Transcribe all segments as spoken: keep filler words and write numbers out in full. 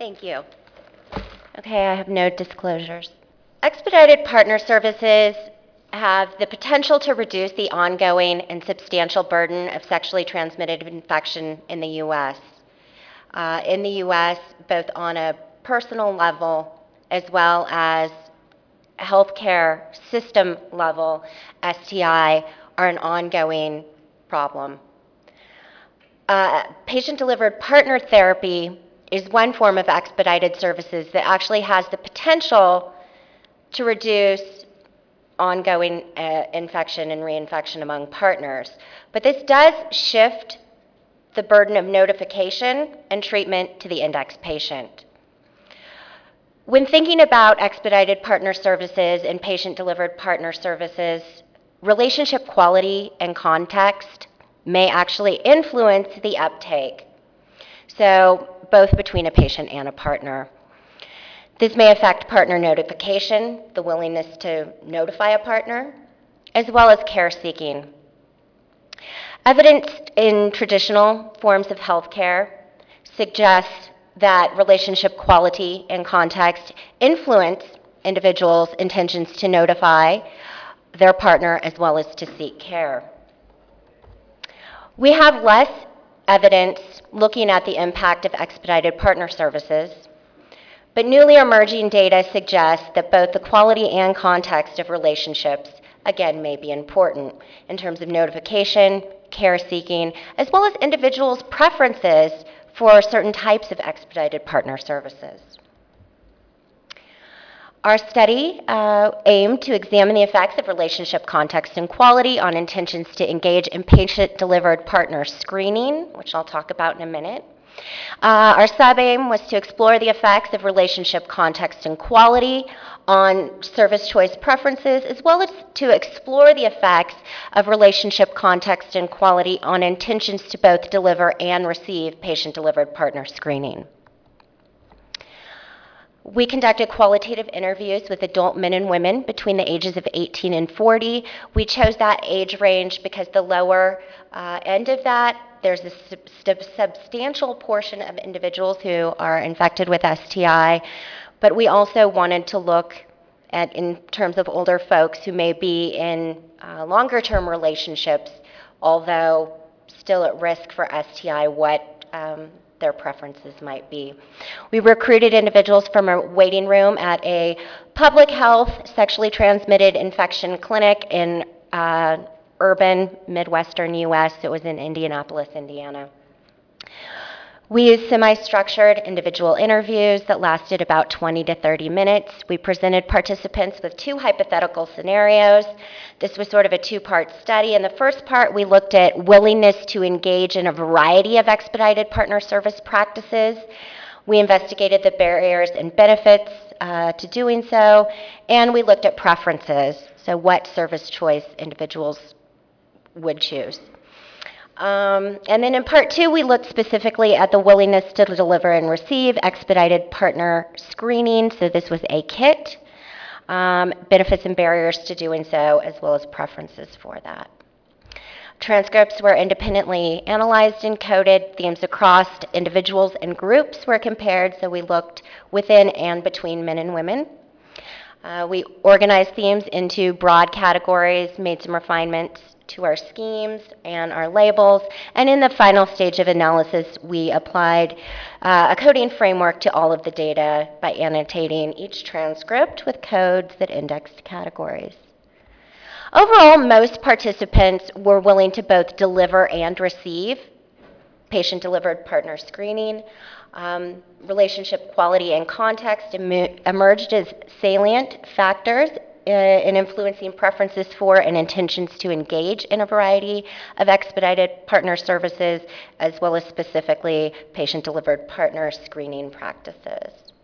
Thank you. Okay, I have no disclosures. Expedited partner services have the potential to reduce the ongoing and substantial burden of sexually transmitted infection in the U S. Uh, in the U S, both on a personal level as well as healthcare system level, S T I are an ongoing problem. Uh, patient-delivered partner therapy is one form of expedited services that actually has the potential to reduce ongoing uh, infection and reinfection among partners. But this does shift the burden of notification and treatment to the index patient. When thinking about expedited partner services and patient-delivered partner services, relationship quality and context may actually influence the uptake, so both between a patient and a partner. This may affect partner notification, the willingness to notify a partner, as well as care seeking. Evidence in traditional forms of healthcare suggests that relationship quality and context influence individuals' intentions to notify their partner as well as to seek care. We have less evidence looking at the impact of expedited partner services, but newly emerging data suggests that both the quality and context of relationships, again, may be important in terms of notification, care seeking, as well as individuals' preferences for certain types of expedited partner services. Our study uh, aimed to examine the effects of relationship context and quality on intentions to engage in patient-delivered partner screening, which I'll talk about in a minute. Uh, our sub-aim was to explore the effects of relationship context and quality on service choice preferences, as well as to explore the effects of relationship context and quality on intentions to both deliver and receive patient-delivered partner screening. We conducted qualitative interviews with adult men and women between the ages of eighteen and forty. We chose that age range because the lower uh, end of that, there's a sub substantial portion of individuals who are infected with S T I, but we also wanted to look at, in terms of older folks who may be in uh, longer-term relationships, although still at risk for S T I, what um, their preferences might be. We recruited individuals from a waiting room at a public health sexually transmitted infection clinic in uh, urban Midwestern U S. It was in Indianapolis, Indiana. We used semi-structured individual interviews that lasted about twenty to thirty minutes. We presented participants with two hypothetical scenarios. This was sort of a two-part study. In the first part, we looked at willingness to engage in a variety of expedited partner service practices. We investigated the barriers and benefits uh, to doing so, and we looked at preferences, so what service choice individuals would choose. Um, and then in part two, we looked specifically at the willingness to deliver and receive expedited partner screening. So this was a kit, um, benefits and barriers to doing so, as well as preferences for that. Transcripts were independently analyzed and coded. Themes across individuals and groups were compared, so we looked within and between men and women. Uh, we organized themes into broad categories, made some refinements to our schemes and our labels, and in the final stage of analysis, we applied uh, a coding framework to all of the data by annotating each transcript with codes that indexed categories. Overall, most participants were willing to both deliver and receive patient-delivered partner screening. Um, relationship quality and context em emerged as salient factors uh, in influencing preferences for and intentions to engage in a variety of expedited partner services, as well as specifically patient-delivered partner screening practices.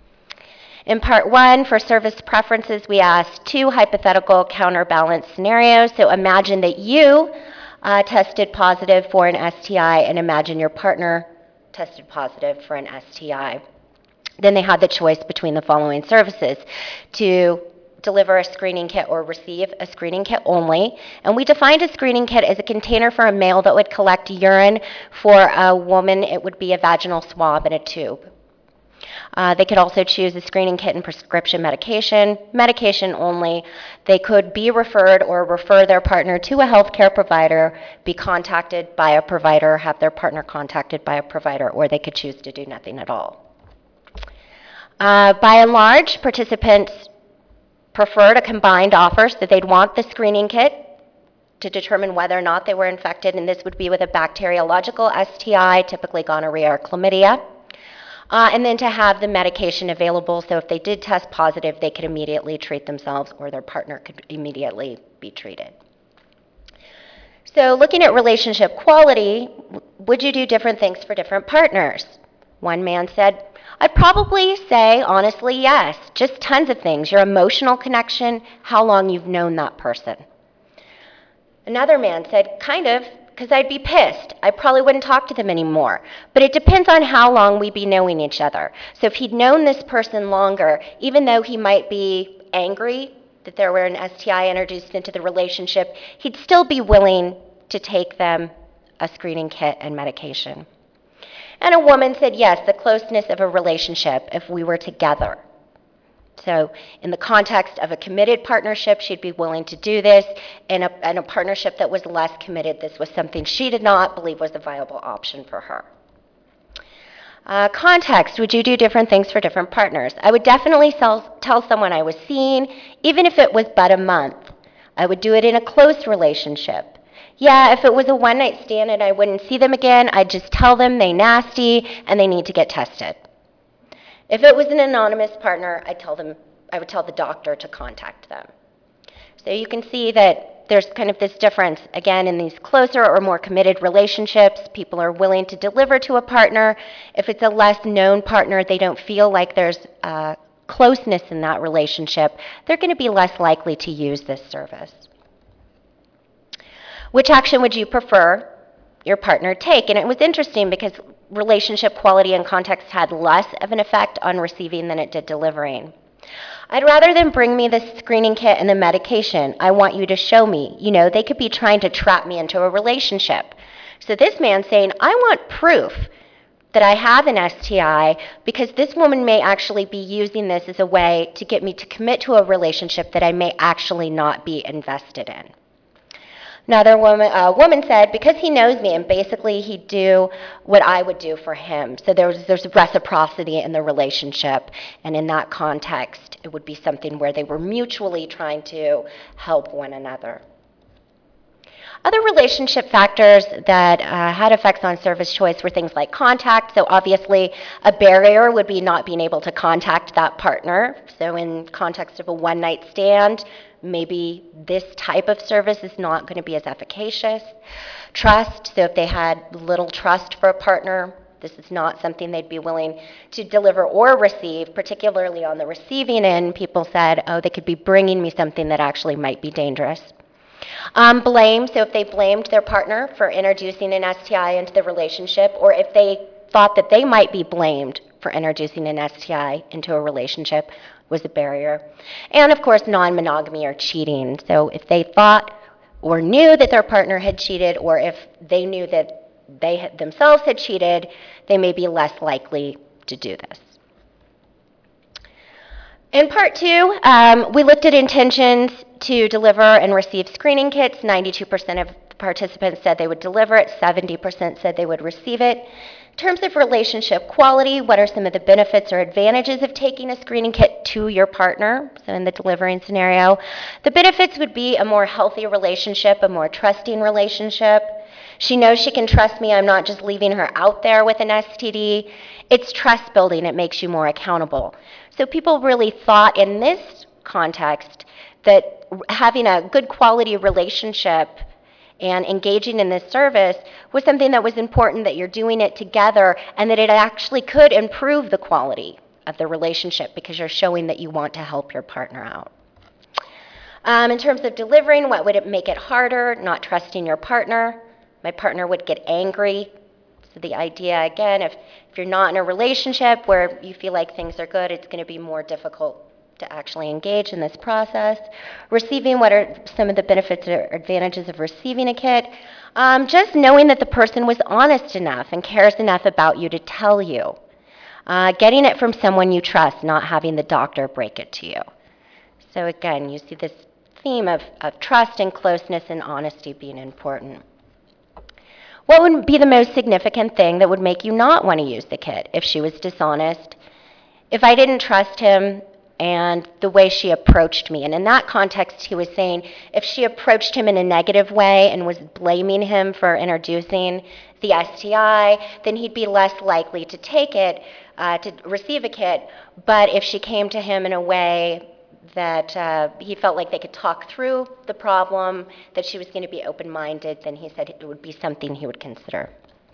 In part one, for service preferences, we asked two hypothetical counterbalance scenarios. So imagine that you uh, tested positive for an S T I, and imagine your partner tested positive for an S T I. Then they had the choice between the following services: to deliver a screening kit or receive a screening kit only. And we defined a screening kit as a container for a male that would collect urine. For a woman, it would be a vaginal swab in a tube. Uh, they could also choose a screening kit and prescription medication, medication only. They could be referred or refer their partner to a healthcare provider, be contacted by a provider, have their partner contacted by a provider, or they could choose to do nothing at all. Uh, by and large, participants preferred a combined offer, so they'd want the screening kit to determine whether or not they were infected, and this would be with a bacteriological S T I, typically gonorrhea or chlamydia, uh, and then to have the medication available, so if they did test positive, they could immediately treat themselves or their partner could immediately be treated. So looking at relationship quality, would you do different things for different partners? One man said, I'd probably say, honestly, yes, just tons of things. Your emotional connection, how long you've known that person. Another man said, kind of, because I'd be pissed. I probably wouldn't talk to them anymore. But it depends on how long we'd be knowing each other. So if he'd known this person longer, even though he might be angry that there were an S T I introduced into the relationship, he'd still be willing to take them a screening kit and medication. And a woman said, yes, the closeness of a relationship if we were together. So in the context of a committed partnership, she'd be willing to do this. In a, in a partnership that was less committed, this was something she did not believe was a viable option for her. Uh, context, would you do different things for different partners? I would definitely sell, tell someone I was seeing, even if it was but a month. I would do it in a close relationship. Yeah, if it was a one-night stand and I wouldn't see them again, I'd just tell them they nasty and they need to get tested. If it was an anonymous partner, I'd tell them, I would tell the doctor to contact them. So you can see that there's kind of this difference, again, in these closer or more committed relationships. People are willing to deliver to a partner. If it's a less known partner, they don't feel like there's uh, closeness in that relationship, they're going to be less likely to use this service. Which action would you prefer your partner take? And it was interesting because relationship quality and context had less of an effect on receiving than it did delivering. I'd rather them bring me the screening kit and the medication. I want you to show me. You know, they could be trying to trap me into a relationship. So this man's saying, I want proof that I have an S T I because this woman may actually be using this as a way to get me to commit to a relationship that I may actually not be invested in. Another woman, uh, woman said, because he knows me, and basically he'd do what I would do for him. So there's, there's reciprocity in the relationship, and in that context, it would be something where they were mutually trying to help one another. Other relationship factors that uh, had effects on service choice were things like contact. So obviously, a barrier would be not being able to contact that partner. So in context of a one-night stand, maybe this type of service is not going to be as efficacious. Trust, so if they had little trust for a partner, this is not something they'd be willing to deliver or receive, particularly on the receiving end. People said, oh, they could be bringing me something that actually might be dangerous. Um, blame, so if they blamed their partner for introducing an S T I into the relationship, or if they thought that they might be blamed for introducing an S T I into a relationship, was a barrier. And of course, non-monogamy or cheating. So if they thought or knew that their partner had cheated, or if they knew that they had themselves had cheated, they may be less likely to do this. In part two, um, we looked at intentions to deliver and receive screening kits. ninety-two percent of the participants said they would deliver it, seventy percent said they would receive it. In terms of relationship quality, what are some of the benefits or advantages of taking a screening kit to your partner? So in the delivering scenario, the benefits would be a more healthy relationship, a more trusting relationship. She knows she can trust me. I'm not just leaving her out there with an S T D. It's trust building. It makes you more accountable. So people really thought in this context that having a good quality relationship and engaging in this service was something that was important, that you're doing it together, and that it actually could improve the quality of the relationship because you're showing that you want to help your partner out. Um, in terms of delivering, what would it make it harder? Not trusting your partner. My partner would get angry. So the idea, again, if, if you're not in a relationship where you feel like things are good, it's going to be more difficult to actually engage in this process. Receiving, what are some of the benefits or advantages of receiving a kit? Um, just knowing that the person was honest enough and cares enough about you to tell you. Uh, getting it from someone you trust, not having the doctor break it to you. So again, you see this theme of, of trust and closeness and honesty being important. What would be the most significant thing that would make you not want to use the kit if she was dishonest? If I didn't trust him and the way she approached me. And in that context, he was saying if she approached him in a negative way and was blaming him for introducing the S T I, then he'd be less likely to take it, uh, to receive a kit. But if she came to him in a way that uh, he felt like they could talk through the problem, that she was going to be open-minded, then he said it would be something he would consider.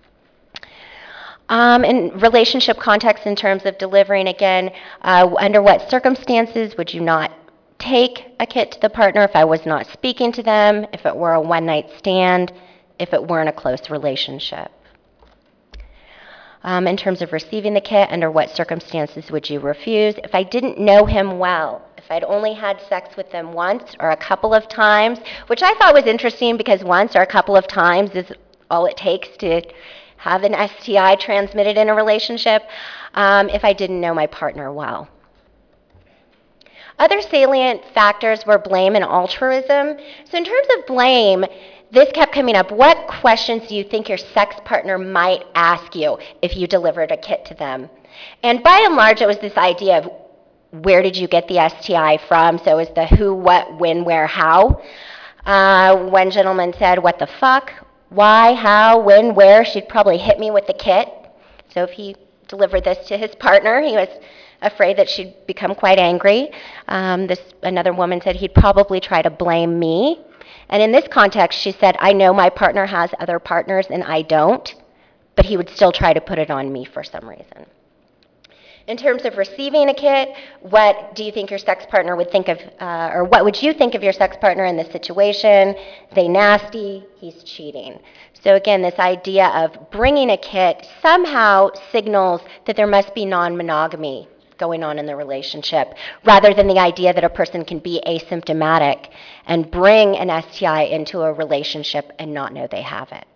Um, in relationship context, in terms of delivering, again, uh, under what circumstances would you not take a kit to the partner if I was not speaking to them, if it were a one-night stand, if it weren't a close relationship? Um, in terms of receiving the kit, under what circumstances would you refuse? If I didn't know him well, if I'd only had sex with him once or a couple of times, which I thought was interesting because once or a couple of times is all it takes to have an S T I transmitted in a relationship, um, if I didn't know my partner well. Other salient factors were blame and altruism. So in terms of blame, this kept coming up. What questions do you think your sex partner might ask you if you delivered a kit to them? And by and large, it was this idea of where did you get the S T I from? So it was the who, what, when, where, how. Uh, one gentleman said, what the fuck? Why, how, when, where? She'd probably hit me with the kit. So if he delivered this to his partner, he was afraid that she'd become quite angry. Um, this another woman said he'd probably try to blame me. And in this context, she said, I know my partner has other partners and I don't, but he would still try to put it on me for some reason. In terms of receiving a kit, what do you think your sex partner would think of, uh, or what would you think of your sex partner in this situation? They nasty, he's cheating. So again, this idea of bringing a kit somehow signals that there must be non-monogamy going on in the relationship, rather than the idea that a person can be asymptomatic and bring an S T I into a relationship and not know they have it.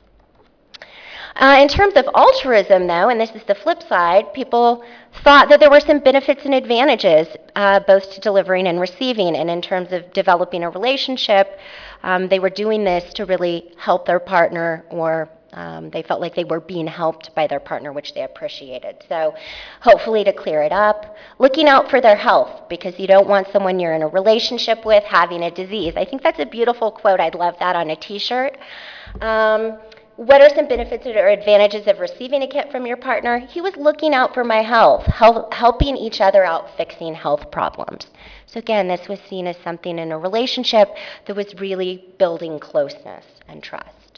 Uh, in terms of altruism, though, and this is the flip side, people thought that there were some benefits and advantages, uh, both to delivering and receiving. And in terms of developing a relationship, um, they were doing this to really help their partner, or um, they felt like they were being helped by their partner, which they appreciated. So hopefully to clear it up, looking out for their health, because you don't want someone you're in a relationship with having a disease. I think that's a beautiful quote. I'd love that on a t-shirt. Um, What are some benefits or advantages of receiving a kit from your partner? He was looking out for my health, help, helping each other out fixing health problems. So again, this was seen as something in a relationship that was really building closeness and trust.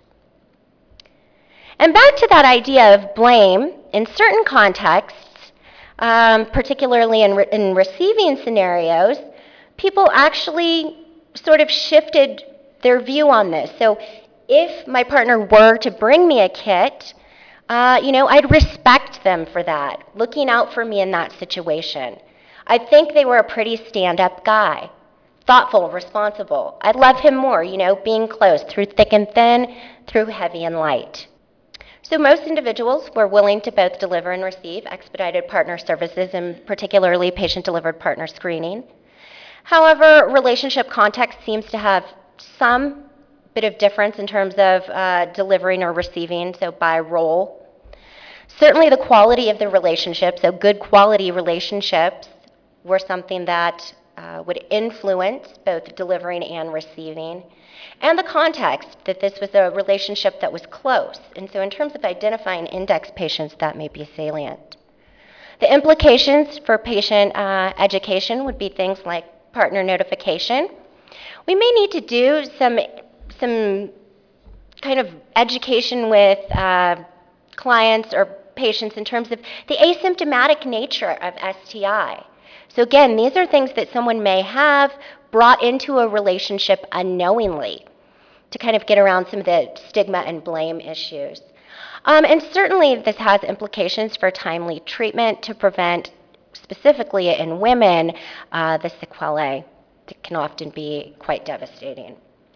And back to that idea of blame, in certain contexts, um, particularly in, re in receiving scenarios, people actually sort of shifted their view on this. So if my partner were to bring me a kit, uh, you know, I'd respect them for that, looking out for me in that situation. I'd think they were a pretty stand-up guy, thoughtful, responsible. I'd love him more, you know, being close through thick and thin, through heavy and light. So most individuals were willing to both deliver and receive expedited partner services, and particularly patient-delivered partner screening. However, relationship context seems to have some bit of difference in terms of uh, delivering or receiving, so by role. Certainly the quality of the relationship, so good quality relationships, were something that uh, would influence both delivering and receiving. And the context, that this was a relationship that was close. And so in terms of identifying index patients, that may be salient. The implications for patient uh, education would be things like partner notification. We may need to do some some kind of education with uh, clients or patients in terms of the asymptomatic nature of S T I. So again, these are things that someone may have brought into a relationship unknowingly to kind of get around some of the stigma and blame issues. Um, and certainly this has implications for timely treatment to prevent, specifically in women, uh, the sequelae that can often be quite devastating.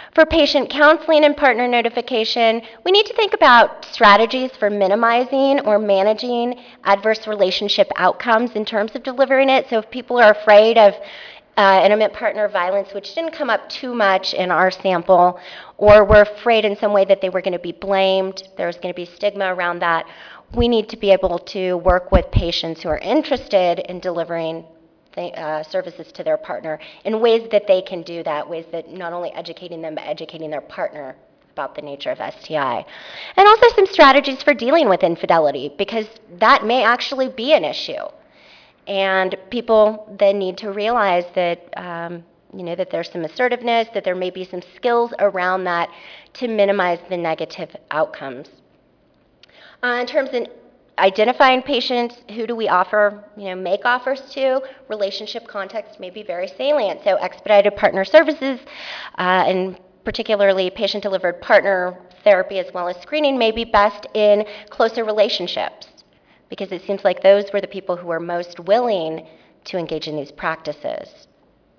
For patient counseling and partner notification, we need to think about strategies for minimizing or managing adverse relationship outcomes in terms of delivering it. So if people are afraid of uh, intimate partner violence, which didn't come up too much in our sample, or were afraid in some way that they were going to be blamed, there was going to be stigma around that, we need to be able to work with patients who are interested in delivering the, uh, services to their partner in ways that they can do that, ways that not only educating them, but educating their partner about the nature of S T I. And also some strategies for dealing with infidelity, because that may actually be an issue. And people then need to realize that, um, you know, that there's some assertiveness, that there may be some skills around that to minimize the negative outcomes. Uh, in terms of identifying patients, who do we offer, you know, make offers to? Relationship context may be very salient. So expedited partner services, uh, and particularly patient-delivered partner therapy as well as screening may be best in closer relationships, because it seems like those were the people who were most willing to engage in these practices.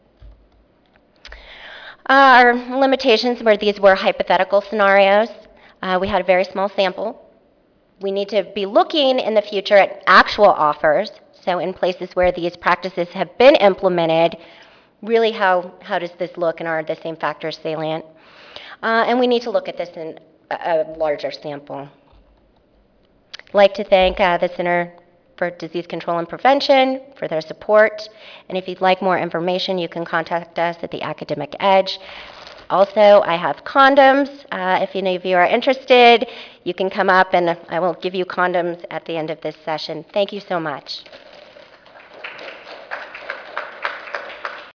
Uh, our limitations were these were hypothetical scenarios. Uh, we had a very small sample. We need to be looking in the future at actual offers. So in places where these practices have been implemented, really how, how does this look, and are the same factors salient? Uh, and we need to look at this in a, a larger sample. I'd like to thank uh, the Center for Disease Control and Prevention for their support. And if you'd like more information, you can contact us at the Academic Edge. Also, I have condoms. Uh, if any of you are interested, you can come up and I will give you condoms at the end of this session. Thank you so much.